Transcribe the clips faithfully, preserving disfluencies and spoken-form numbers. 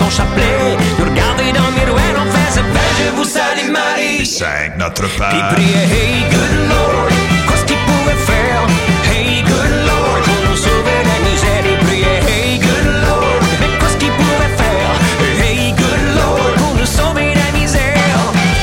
son chapelet, nous regarder dans le miroir, on faisait ben je vous salue Marie. Cinq Notre Père. Puis priait hey good Lord, qu'est-ce qu'il pouvait faire? Hey good Lord, pour nous sauver de la misère. Il priait hey good Lord, mais qu'est-ce qu'il pouvait faire? Hey good Lord, pour nous sauver de la misère.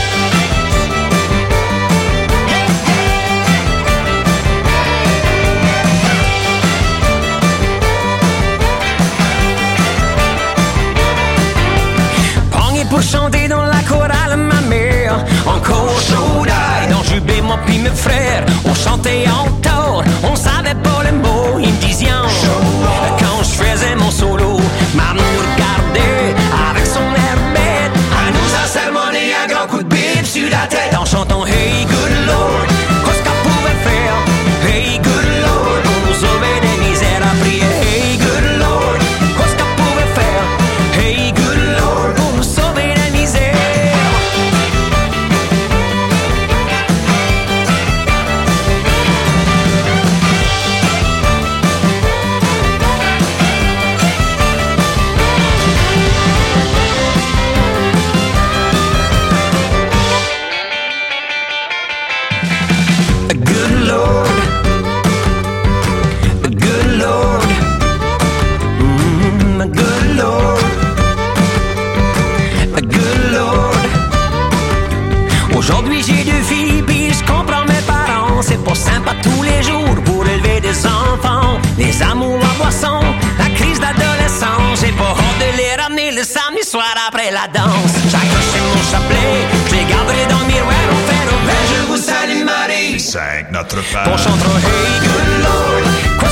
Pogné pour chanter dans la chorale ma mère, encore chaud d'ail dans jubé moi puis mes frères. On chantait en tort, on savait pas les mots, ils me disaient quand je faisais mon solo, maman nous regardait avec son air bête, elle nous a sermonné un grand coup de bip sur la tête en chantant hey good Lord, qu'est-ce qu'on pouvait faire? Hey good Lord, pour nous sauver des misères, a prié hey good Lord, qu'est-ce qu'on pouvait faire? Hey good Lord, pour nous sauver des misères. Good Lord, good Lord, mm, good Lord, good Lord. Aujourd'hui j'ai deux filles puis je comprends mes parents. C'est pas sympa tous les jours pour élever des enfants. Les amours à boisson, la crise d'adolescence. J'ai pas hâte de les ramener le samedi soir après la danse. J'ai accroché mon chapelet, j'ai gardé dans le miroir. On fait le ben je vous salue Marie. Cinq Notre Père. On chantera hey good Lord,